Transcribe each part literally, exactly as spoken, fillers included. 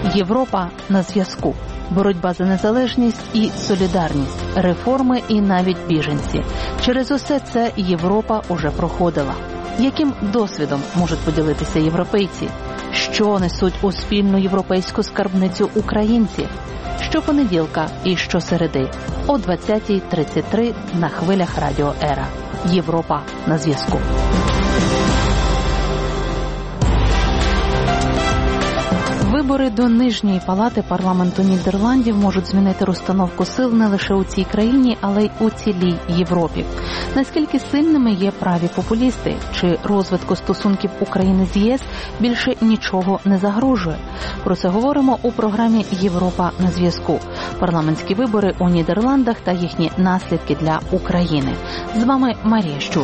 Європа на зв'язку. Боротьба за незалежність і солідарність, реформи і навіть біженці. Через усе це Європа уже проходила. Яким досвідом можуть поділитися європейці? Що несуть у спільну європейську скарбницю українці? Щопонеділка і щосереди о двадцятій тридцять три на хвилях Радіо Ера. Європа на зв'язку. Вибори до Нижньої палати парламенту Нідерландів можуть змінити розстановку сил не лише у цій країні, але й у цілій Європі. Наскільки сильними є праві популісти? Чи розвитку стосунків України з ЄС більше нічого не загрожує? Про це говоримо у програмі «Європа на зв'язку». Парламентські вибори у Нідерландах та їхні наслідки для України. З вами Марія Щур.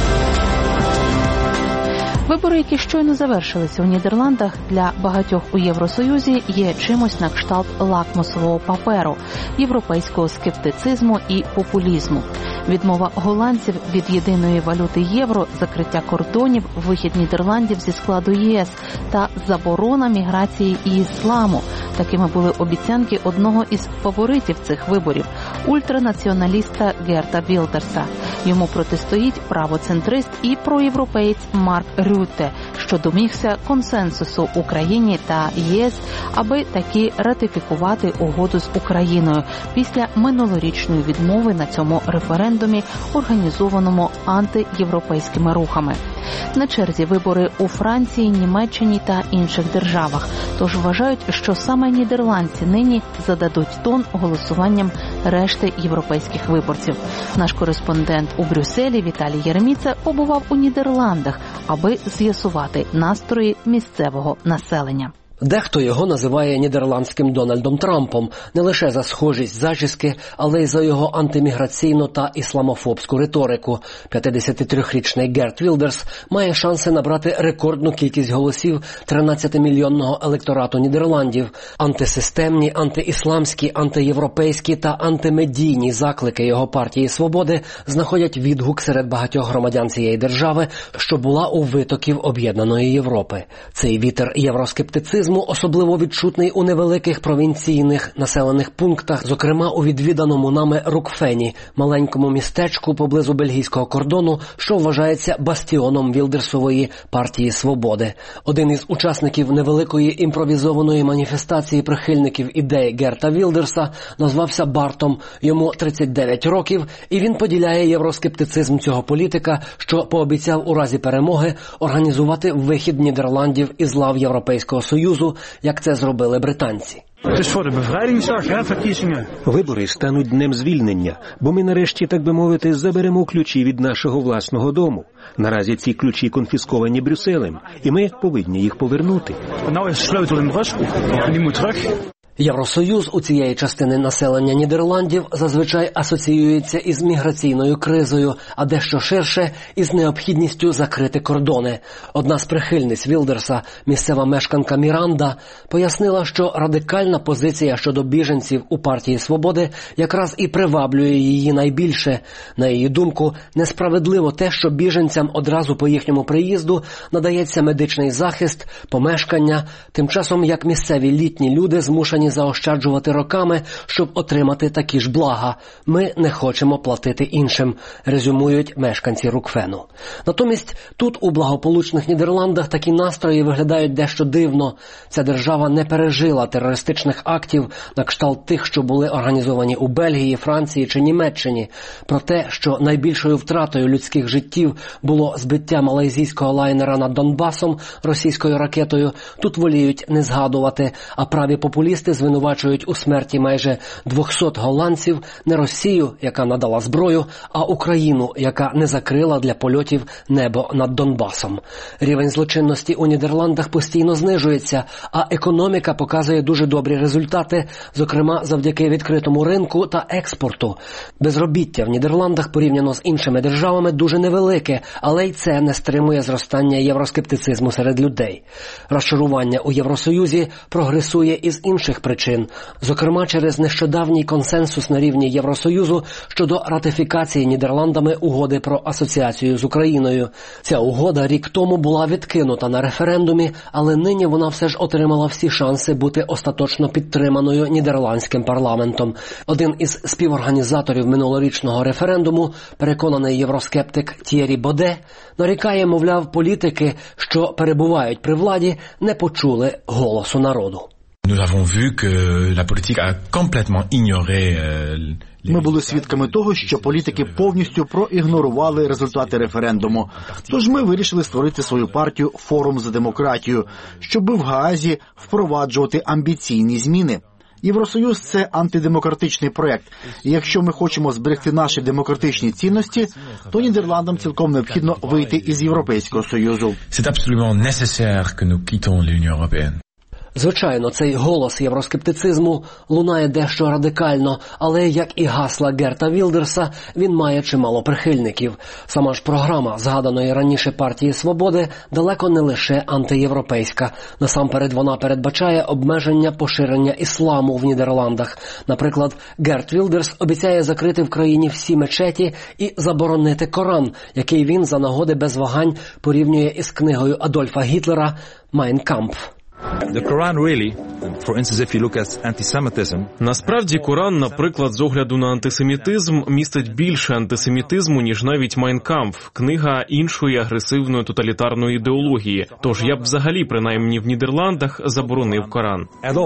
Вибори, які щойно завершилися у Нідерландах, для багатьох у Євросоюзі є чимось на кшталт лакмусового паперу, європейського скептицизму і популізму. Відмова голландців від єдиної валюти євро, закриття кордонів, вихід Нідерландів зі складу ЄС та заборона міграції і ісламу. Такими були обіцянки одного із фаворитів цих виборів – ультранаціоналіста Герта Вілдерса. Йому протистоїть правоцентрист і проєвропеєць Марк Рютте, що домігся консенсусу Україні та ЄС, аби таки ратифікувати угоду з Україною після минулорічної відмови на цьому референдумі, організованому антиєвропейськими рухами. На черзі вибори у Франції, Німеччині та інших державах. Тож вважають, що саме нідерландці нині зададуть тон голосуванням решти європейських виборців. Наш кореспондент у Брюсселі Віталій Єреміца побував у Нідерландах, аби з'ясувати настрої місцевого населення. Дехто його називає нідерландським Дональдом Трампом не лише за схожість зачіски, але й за його антиміграційну та ісламофобську риторику. п'ятдесятитрирічний Герт Вілдерс має шанси набрати рекордну кількість голосів тринадцятимільйонного електорату Нідерландів. Антисистемні, антиісламські, антиєвропейські та антимедійні заклики його партії «Свободи» знаходять відгук серед багатьох громадян цієї держави, що була у витоків об'єднаної Європи. Цей вітер євроскептицизму особливо відчутний у невеликих провінційних населених пунктах, зокрема у відвіданому нами Рукфені, маленькому містечку поблизу бельгійського кордону, що вважається бастіоном Вілдерсової партії «Свободи». Один із учасників невеликої імпровізованої маніфестації прихильників ідей Герта Вілдерса назвався Бартом, йому тридцять дев'ять років, і він поділяє євроскептицизм цього політика, що пообіцяв у разі перемоги організувати вихід Нідерландів із лав Європейського Союзу, як це зробили британці. Вибори стануть днем звільнення, бо ми нарешті, так би мовити, заберемо ключі від нашого власного дому. Наразі ці ключі конфісковані Брюсселем, і ми повинні їх повернути. Євросоюз у цієї частини населення Нідерландів зазвичай асоціюється із міграційною кризою, а дещо ширше – із необхідністю закрити кордони. Одна з прихильниць Вілдерса, місцева мешканка Міранда, пояснила, що радикальна позиція щодо біженців у партії «Свободи» якраз і приваблює її найбільше. На її думку, несправедливо те, що біженцям одразу по їхньому приїзду надається медичний захист, помешкання, тим часом як місцеві літні люди змушені заощаджувати роками, щоб отримати такі ж блага. Ми не хочемо платити іншим, резюмують мешканці Рукфену. Натомість тут, у благополучних Нідерландах, такі настрої виглядають дещо дивно. Ця держава не пережила терористичних актів на кшталт тих, що були організовані у Бельгії, Франції чи Німеччині. Про те, що найбільшою втратою людських життів було збиття малайзійського лайнера над Донбасом російською ракетою, тут воліють не згадувати, а праві популісти звинувачують у смерті майже двохсот голландців не Росію, яка надала зброю, а Україну, яка не закрила для польотів небо над Донбасом. Рівень злочинності у Нідерландах постійно знижується, а економіка показує дуже добрі результати, зокрема завдяки відкритому ринку та експорту. Безробіття в Нідерландах порівняно з іншими державами дуже невелике, але й це не стримує зростання євроскептицизму серед людей. Розчарування у Євросоюзі прогресує із інших причин, зокрема через нещодавній консенсус на рівні Євросоюзу щодо ратифікації Нідерландами угоди про асоціацію з Україною. Ця угода рік тому була відкинута на референдумі, але нині вона все ж отримала всі шанси бути остаточно підтриманою нідерландським парламентом. Один із співорганізаторів минулорічного референдуму, переконаний євроскептик Т'єрі Боде, нарікає, мовляв, політики, що перебувають при владі, не почули голосу народу. Ми були свідками того, що політики повністю проігнорували результати референдуму. Тож ми вирішили створити свою партію «Форум за демократію», щоб в Гаазі впроваджувати амбіційні зміни. Євросоюз – це антидемократичний проект. І якщо ми хочемо зберегти наші демократичні цінності, то Нідерландам цілком необхідно вийти із Європейського Союзу. Звичайно, цей голос євроскептицизму лунає дещо радикально, але, як і гасла Герта Вілдерса, він має чимало прихильників. Сама ж програма згаданої раніше партії «Свободи» далеко не лише антиєвропейська. Насамперед вона передбачає обмеження поширення ісламу в Нідерландах. Наприклад, Герт Вілдерс обіцяє закрити в країні всі мечеті і заборонити Коран, який він за нагоди без вагань порівнює із книгою Адольфа Гітлера «Майн Кампф». Насправді, Коран, наприклад, з огляду на антисемітизм, містить більше антисемітизму, ніж навіть «Майн Кампф», книга іншої агресивної тоталітарної ідеології. Тож я б взагалі, принаймні в Нідерландах, заборонив Коран.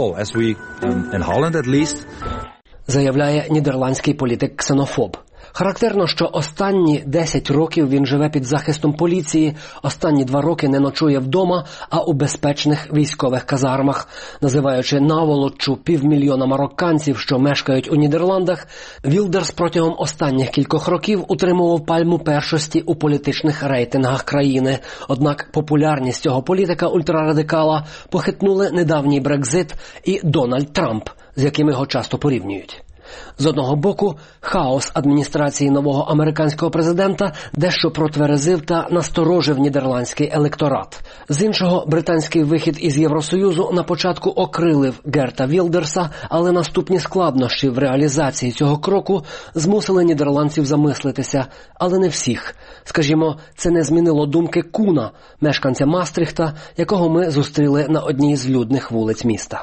Заявляє нідерландський політик-ксенофоб. Характерно, що останні десять років він живе під захистом поліції, останні два роки не ночує вдома, а у безпечних військових казармах. Називаючи наволочу півмільйона марокканців, що мешкають у Нідерландах, Вілдерс протягом останніх кількох років утримував пальму першості у політичних рейтингах країни. Однак популярність цього політика-ультрарадикала похитнули недавній Брекзит і Дональд Трамп, з яким його часто порівнюють. З одного боку, хаос адміністрації нового американського президента дещо протверезив та насторожив нідерландський електорат. З іншого, британський вихід із Євросоюзу на початку окрилив Герта Вілдерса, але наступні складнощі в реалізації цього кроку змусили нідерландців замислитися, але не всіх. Скажімо, це не змінило думки Куна, мешканця Мастрихта, якого ми зустріли на одній з людних вулиць міста.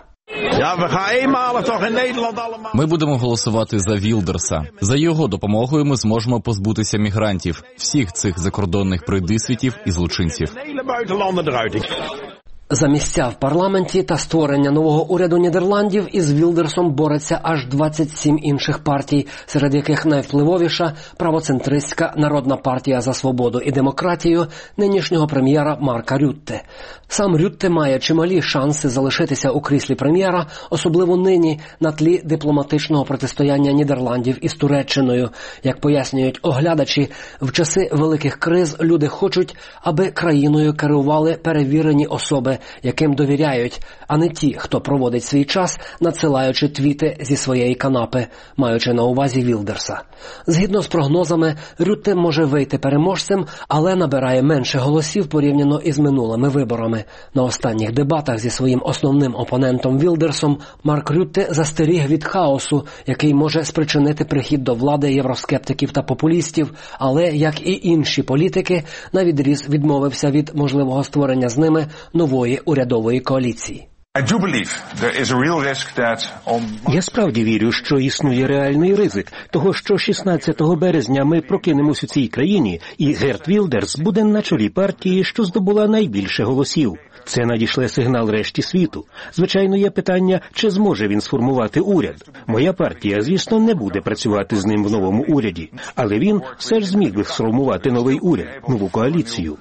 Ми будемо голосувати за Вілдерса. За його допомогою ми зможемо позбутися мігрантів, всіх цих закордонних пройдисвітів і злочинців. За місця в парламенті та створення нового уряду Нідерландів із Вілдерсом бореться аж двадцять сім інших партій, серед яких найвпливовіша правоцентристська Народна партія за свободу і демократію нинішнього прем'єра Марка Рютте. Сам Рютте має чималі шанси залишитися у кріслі прем'єра, особливо нині на тлі дипломатичного протистояння Нідерландів із Туреччиною. Як пояснюють оглядачі, в часи великих криз люди хочуть, аби країною керували перевірені особи, яким довіряють, а не ті, хто проводить свій час, надсилаючи твіти зі своєї канапи, маючи на увазі Вілдерса. Згідно з прогнозами, Рютте може вийти переможцем, але набирає менше голосів порівняно із минулими виборами. На останніх дебатах зі своїм основним опонентом Вілдерсом Марк Рютте застеріг від хаосу, який може спричинити прихід до влади євроскептиків та популістів, але, як і інші політики, навідріз відмовився від можливого створення з ними нової урядової коаліції. Я справді вірю, що існує реальний ризик того, що шістнадцятого березня ми прокинемось у цій країні, і Герт Вілдерс буде на чолі партії, що здобула найбільше голосів. Це надішле сигнал решті світу. Звичайно, є питання, чи зможе він сформувати уряд. Моя партія, звісно, не буде працювати з ним в новому уряді, але він все ж зміг би сформувати новий уряд, нову коаліцію.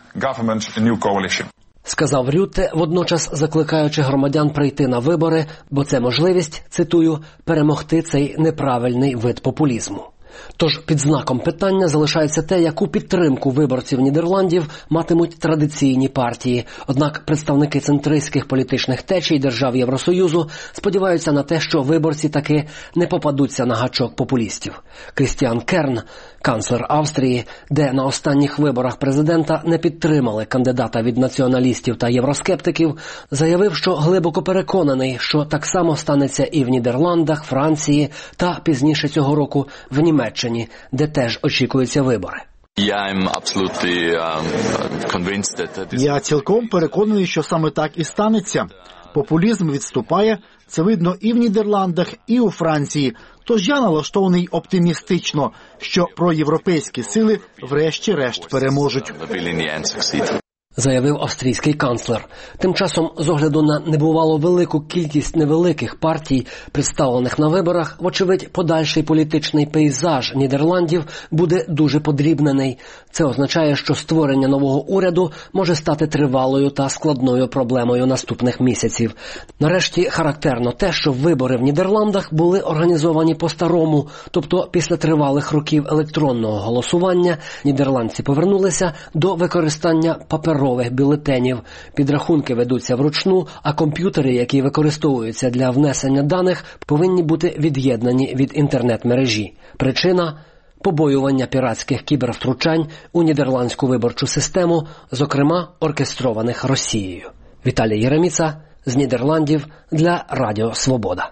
Сказав Рютте, водночас закликаючи громадян прийти на вибори, бо це можливість, цитую, перемогти цей неправильний вид популізму. Тож під знаком питання залишається те, яку підтримку виборців Нідерландів матимуть традиційні партії. Однак представники центристських політичних течій держав Євросоюзу сподіваються на те, що виборці таки не попадуться на гачок популістів. Крістіан Керн, канцлер Австрії, де на останніх виборах президента не підтримали кандидата від націоналістів та євроскептиків, заявив, що глибоко переконаний, що так само станеться і в Нідерландах, Франції та пізніше цього року в Німеччині, де теж очікуються вибори. Я цілком переконаний, що саме так і станеться. Популізм відступає, це видно і в Нідерландах, і у Франції. Тож я налаштований оптимістично, що проєвропейські сили врешті-решт переможуть. Заявив австрійський канцлер. Тим часом, з огляду на небувало велику кількість невеликих партій, представлених на виборах, вочевидь, подальший політичний пейзаж Нідерландів буде дуже подрібнений. Це означає, що створення нового уряду може стати тривалою та складною проблемою наступних місяців. Нарешті, характерно те, що вибори в Нідерландах були організовані по-старому, тобто після тривалих років електронного голосування нідерландці повернулися до використання паперових бюлетенів. Підрахунки ведуться вручну, а комп'ютери, які використовуються для внесення даних, повинні бути від'єднані від інтернет-мережі. Причина – побоювання піратських кібервтручань у нідерландську виборчу систему, зокрема оркестрованих Росією. Віталій Єреміца з Нідерландів для Радіо Свобода.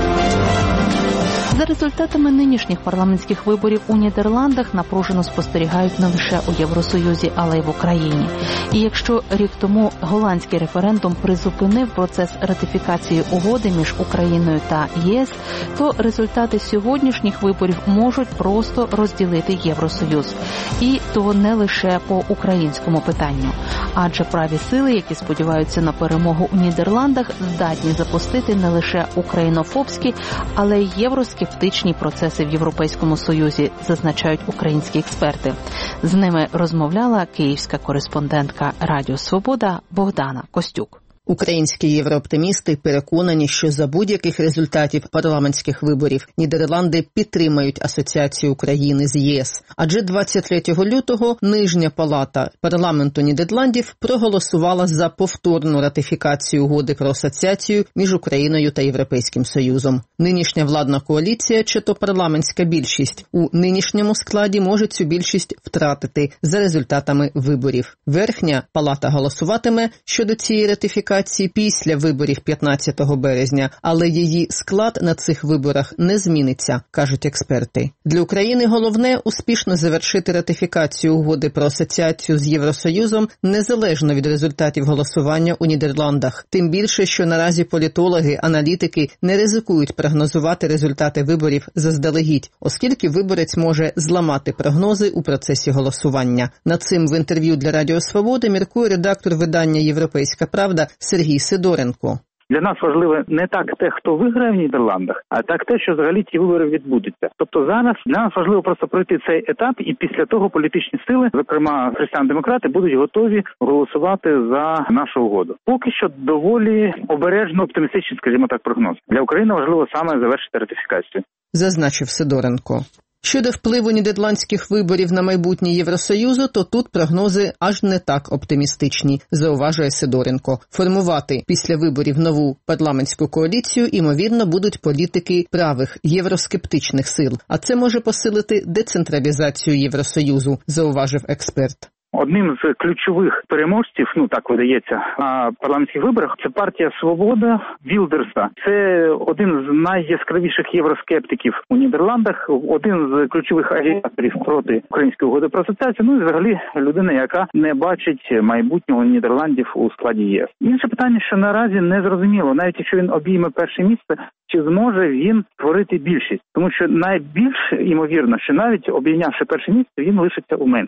За результатами нинішніх парламентських виборів у Нідерландах напружено спостерігають не лише у Євросоюзі, але й в Україні. І якщо рік тому голландський референдум призупинив процес ратифікації угоди між Україною та ЄС, то результати сьогоднішніх виборів можуть просто розділити Євросоюз. І то не лише по українському питанню. Адже праві сили, які сподіваються на перемогу у Нідерландах, здатні запустити не лише українофобські, але й євроскептичні Скептичні процеси в Європейському Союзі, зазначають українські експерти. З ними розмовляла київська кореспондентка Радіо Свобода Богдана Костюк. Українські єврооптимісти переконані, що за будь-яких результатів парламентських виборів Нідерланди підтримають асоціацію України з ЄС. Адже двадцять третього лютого Нижня палата парламенту Нідерландів проголосувала за повторну ратифікацію угоди про асоціацію між Україною та Європейським Союзом. Нинішня владна коаліція, чи то парламентська більшість, у нинішньому складі може цю більшість втратити за результатами виборів. Верхня палата голосуватиме щодо цієї ратифікації після виборів п'ятнадцятого березня, але її склад на цих виборах не зміниться, кажуть експерти. Для України головне – успішно завершити ратифікацію угоди про асоціацію з Євросоюзом незалежно від результатів голосування у Нідерландах. Тим більше, що наразі політологи, аналітики не ризикують прогнозувати результати виборів заздалегідь, оскільки виборець може зламати прогнози у процесі голосування. Над цим в інтерв'ю для Радіо Свободи міркує редактор видання «Європейська правда» Сергій Сидоренко. Для нас важливо не так те, хто виграє в Нідерландах, а так те, що взагалі ці вибори відбудуться. Тобто зараз для нас важливо просто пройти цей етап, і після того політичні сили, зокрема християн-демократи, будуть готові голосувати за нашу угоду. Поки що доволі обережно оптимістичний, скажімо так, прогноз. Для України важливо саме завершити ратифікацію. Зазначив Сидоренко. Щодо впливу нідерландських виборів на майбутнє Євросоюзу, то тут прогнози аж не так оптимістичні, зауважує Сидоренко. Формувати після виборів нову парламентську коаліцію, ймовірно, будуть політики правих євроскептичних сил. А це може посилити децентралізацію Євросоюзу, зауважив експерт. Одним з ключових переможців, ну так видається, на парламентських виборах – це партія «Свобода» Вілдерса. Це один з найяскравіших євроскептиків у Нідерландах, один з ключових агітаторів проти української угоди про асоціацію, ну і взагалі людина, яка не бачить майбутнього Нідерландів у складі ЄС. Інше питання, що наразі не зрозуміло, навіть якщо він обійме перше місце, чи зможе він створити більшість. Тому що найбільш ймовірно, що навіть обійнявши перше місце, він лишиться у меншості.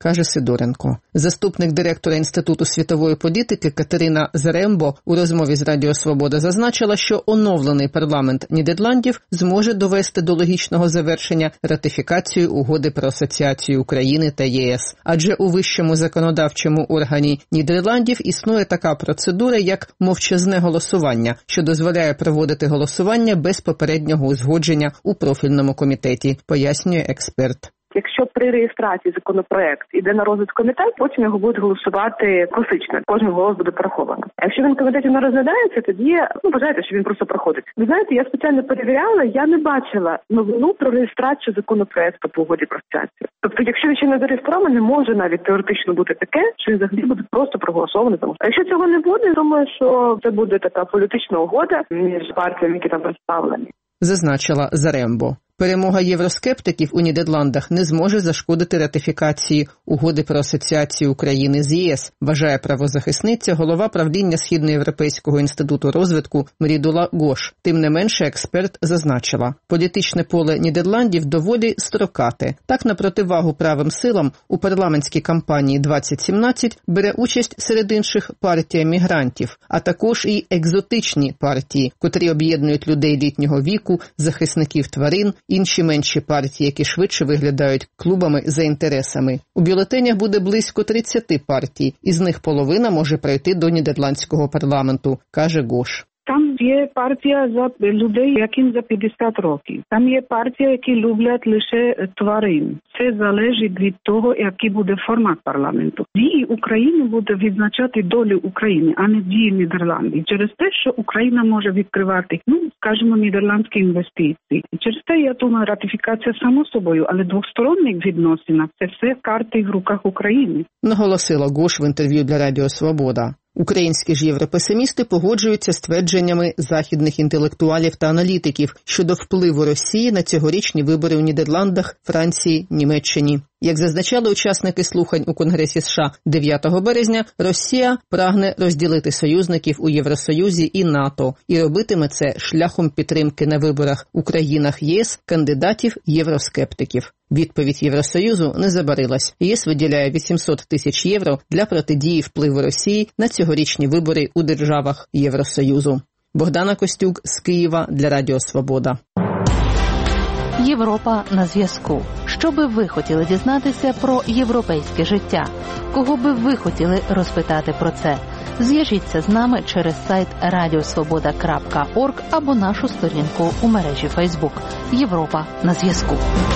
каже Сидоренко. Заступник директора Інституту світової політики Катерина Зарембо у розмові з Радіо Свобода зазначила, що оновлений парламент Нідерландів зможе довести до логічного завершення ратифікацію угоди про асоціацію України та ЄС. Адже у вищому законодавчому органі Нідерландів існує така процедура, як мовчазне голосування, що дозволяє проводити голосування без попереднього узгодження у профільному комітеті, пояснює експерт. Якщо при реєстрації законопроект іде на розгляд комітет, потім його будуть голосувати класично. Кожен голос буде пораховано. А якщо він в комітеті не розглядається, тоді, ну, вважаєте, що він просто проходить. Ви знаєте, я спеціально перевіряла, я не бачила новину про реєстрацію законопроекту по угоді про асоціацію. Тобто, якщо він ще не зареєстрований, може навіть теоретично бути таке, що він взагалі буде просто проголосований. А якщо цього не буде, думаю, що це буде така політична угода між партіями, які там представлені. Зазначила Зарембо. Перемога євроскептиків у Нідерландах не зможе зашкодити ратифікації угоди про асоціацію України з ЄС, вважає правозахисниця, голова правління Східноєвропейського інституту розвитку Мрідула Гош. Тим не менше, експерт зазначила, політичне поле Нідерландів доволі строкате. Так, на противагу правим силам, у парламентській кампанії двадцять сімнадцять бере участь серед інших партія мігрантів, а також і екзотичні партії, котрі об'єднують людей літнього віку, захисників тварин, інші менші партії, які швидше виглядають клубами за інтересами. У бюлетенях буде близько тридцять партій, із них половина може пройти до нідерландського парламенту, каже Гош. Там є партія за людей, яким за п'ятдесят років. Там є партія, які люблять лише тварин. Це залежить від того, який буде формат парламенту. Дії України буде відзначати долю України, а не дії Нідерландів. Через те, що Україна може відкривати, ну, скажімо, нідерландські інвестиції. Через те, я думаю, ратифікація само собою, але двосторонніх відносинах – це все карти в руках України. Наголосила Гош в інтерв'ю для Радіо Свобода. Українські ж європесимісти погоджуються з твердженнями західних інтелектуалів та аналітиків щодо впливу Росії на цьогорічні вибори у Нідерландах, Франції, Німеччині. Як зазначали учасники слухань у Конгресі США дев'ятого березня, Росія прагне розділити союзників у Євросоюзі і НАТО і робитиме це шляхом підтримки на виборах у країнах ЄС кандидатів євроскептиків. Відповідь Євросоюзу не забарилась. ЄС виділяє вісімсот тисяч євро для протидії впливу Росії на цьогорічні вибори у державах Євросоюзу. Богдана Костюк з Києва для Радіо Свобода. Європа на зв'язку. Що би ви хотіли дізнатися про європейське життя? Кого би ви хотіли розпитати про це? Зв'яжіться з нами через сайт радіосвобода крапка орг або нашу сторінку у мережі Фейсбук. Європа на зв'язку.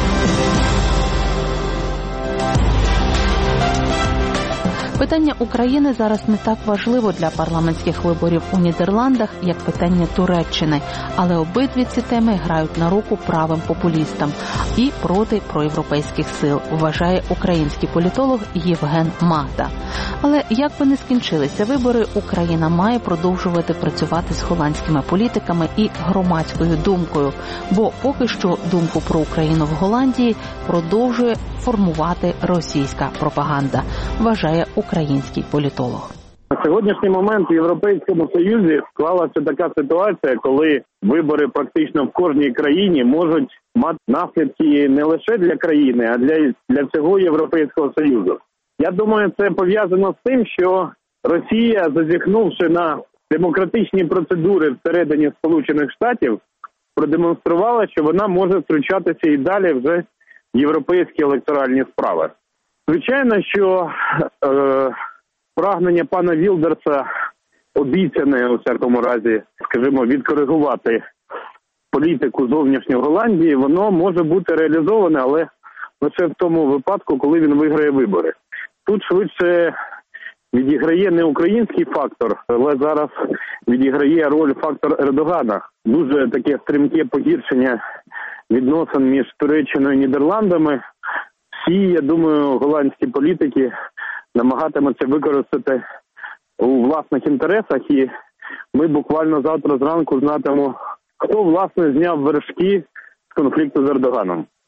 Питання України зараз не так важливо для парламентських виборів у Нідерландах, як питання Туреччини. Але обидві ці теми грають на руку правим популістам і проти проєвропейських сил, вважає український політолог Євген Магда. Але як би не скінчилися вибори, Україна має продовжувати працювати з голландськими політиками і громадською думкою. Бо поки що думку про Україну в Голландії продовжує формувати російська пропаганда, вважає український політолог. На сьогоднішній момент в Європейському Союзі склалася така ситуація, коли вибори практично в кожній країні можуть мати наслідки не лише для країни, а для, для всього Європейського Союзу. Я думаю, це пов'язано з тим, що Росія, зазіхнувши на демократичні процедури всередині Сполучених Штатів, продемонструвала, що вона може втручатися і далі вже в європейські електоральні справи. Звичайно, що е, прагнення пана Вілдерса обіцяне, у всякому разі, скажімо, відкоригувати політику зовнішньої Голландії, воно може бути реалізоване, але лише в тому випадку, коли він виграє вибори. Тут швидше відіграє не український фактор, але зараз відіграє роль фактор Ердогана. Дуже таке стрімке погіршення відносин між Туреччиною і Нідерландами. Всі, я думаю, голландські політики намагатимуться використати у власних інтересах, і ми буквально завтра зранку знатимемо, хто, власне, зняв вершки з конфлікту з Ердоганом.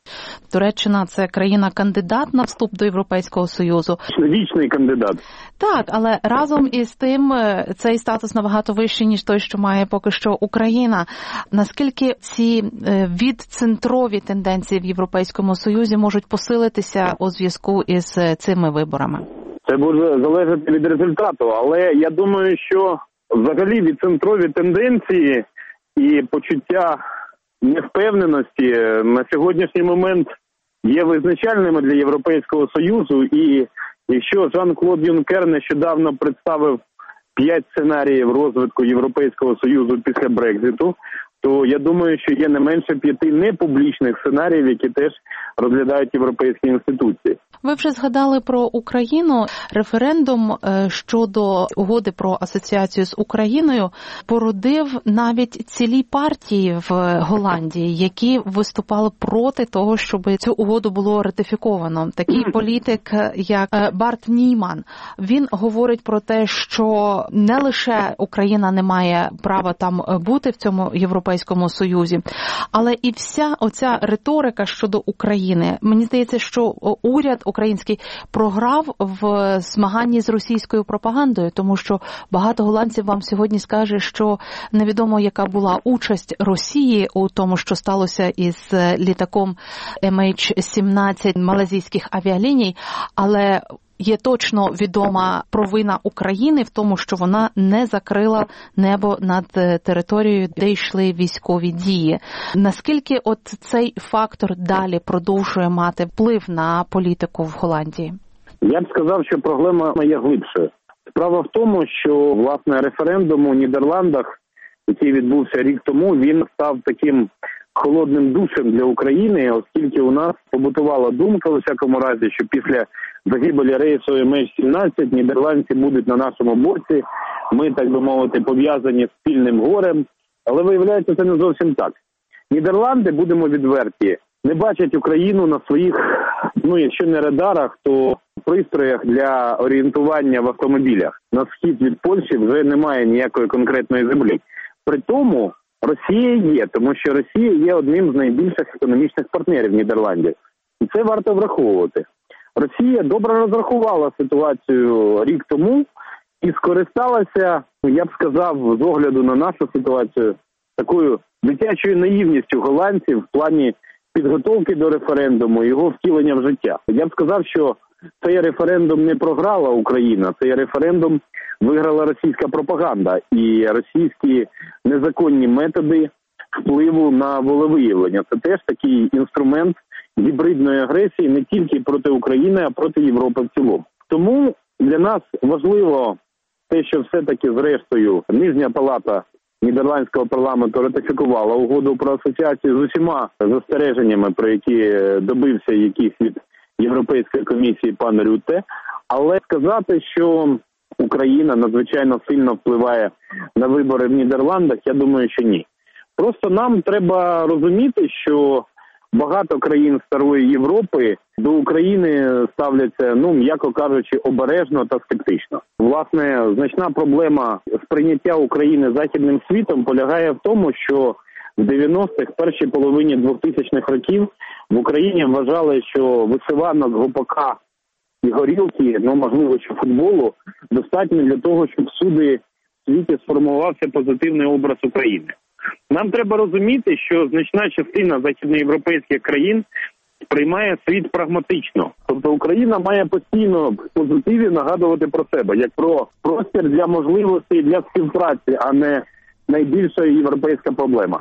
Туреччина – це країна-кандидат на вступ до Європейського Союзу. Вічний кандидат. Так, але разом із тим цей статус набагато вищий, ніж той, що має поки що Україна. Наскільки ці відцентрові тенденції в Європейському Союзі можуть посилитися у зв'язку із цими виборами? Це буде залежати від результату, але я думаю, що взагалі відцентрові тенденції і почуття невпевненості на сьогоднішній момент є визначальними для Європейського Союзу. І якщо Жан-Клод Юнкер нещодавно представив п'ять сценаріїв розвитку Європейського Союзу після Брекзиту, то я думаю, що є не менше п'яти непублічних сценаріїв, які теж розглядають європейські інституції. Ви вже згадали про Україну. Референдум щодо угоди про асоціацію з Україною породив навіть цілі партії в Голландії, які виступали проти того, щоб цю угоду було ратифіковано. Такий політик, як Барт Нійман, він говорить про те, що не лише Україна не має права там бути в цьому Європейському Союзі, але і вся оця риторика щодо України. Мені здається, що уряд український програв в змаганні з російською пропагандою, тому що багато голландців вам сьогодні скаже, що невідомо, яка була участь Росії у тому, що сталося із літаком ем ейч сімнадцять малайзійських авіаліній, але є точно відома провина України в тому, що вона не закрила небо над територією, де йшли військові дії. Наскільки от цей фактор далі продовжує мати вплив на політику в Голландії? Я б сказав, що проблема є глибшою. Справа в тому, що, власне, референдум у Нідерландах, який відбувся рік тому, він став таким холодним душем для України, оскільки у нас побутувала думка, у всякому разі, що після загибелі рейсу ем ейч сімнадцять нідерландці будуть на нашому боці, ми, так би мовити, пов'язані з спільним горем, але виявляється, це не зовсім так. Нідерланди, будемо відверті, не бачать Україну на своїх, ну, якщо не радарах, то пристроях для орієнтування в автомобілях. На схід від Польщі вже немає ніякої конкретної землі. При тому Росія є, тому що Росія є одним з найбільших економічних партнерів Нідерландів. І це варто враховувати. Росія добре розрахувала ситуацію рік тому і скористалася, я б сказав, з огляду на нашу ситуацію, такою дитячою наївністю голландців в плані підготовки до референдуму, його втілення в життя. Я б сказав, що цей референдум не програла Україна, цей референдум виграла російська пропаганда і російські незаконні методи впливу на волевиявлення. Це теж такий інструмент гібридної агресії не тільки проти України, а проти Європи в цілому. Тому для нас важливо те, що все-таки зрештою Нижня палата Нідерландського парламенту ратифікувала угоду про асоціацію з усіма застереженнями, про які добився якийсь від Європейської комісії пан Рютте. Але сказати, що Україна надзвичайно сильно впливає на вибори в Нідерландах, я думаю, що ні. Просто нам треба розуміти, що багато країн Старої Європи до України ставляться, ну, м'яко кажучи, обережно та скептично. Власне, значна проблема сприйняття України західним світом полягає в тому, що в дев'яностих, першій половині двохтисячних років в Україні вважали, що вишиванок, гопака і горілки, ну, можливо, що футболу, достатньо для того, щоб всюди в світі сформувався позитивний образ України. Нам треба розуміти, що значна частина західноєвропейських країн сприймає світ прагматично. Тобто Україна має постійно в позитиві нагадувати про себе, як про простір для можливостей для співпраці, а не найбільша європейська проблема.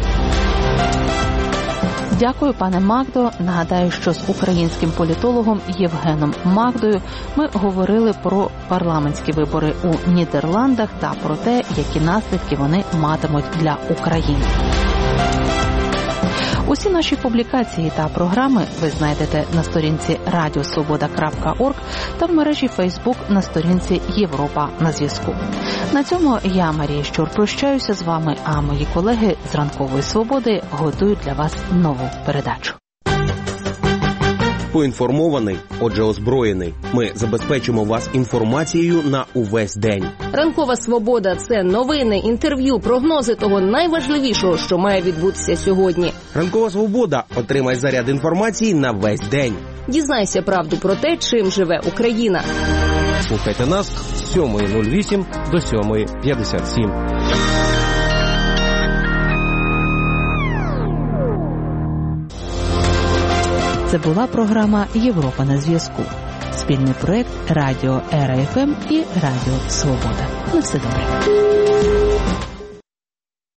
Дякую, пане Магдо. Нагадаю, що з українським політологом Євгеном Магдою ми говорили про парламентські вибори у Нідерландах та про те, які наслідки вони матимуть для України. Усі наші публікації та програми ви знайдете на сторінці радіо свобода крапка орг та в мережі Фейсбук на сторінці Європа на зв'язку. На цьому я, Марія Щур, прощаюся з вами, а мої колеги з Ранкової Свободи готують для вас нову передачу. Поінформований, отже озброєний. Ми забезпечимо вас інформацією на увесь день. Ранкова свобода – це новини, інтерв'ю, прогнози того найважливішого, що має відбутися сьогодні. Ранкова свобода. Отримай заряд інформації на весь день. Дізнайся правду про те, чим живе Україна. Слухайте нас з сьомої нуль вісім до сьомої п'ятдесят сім. Це була програма «Європа на зв'язку». Спільний проект Радіо Ера еф ем і Радіо Свобода. На все добре.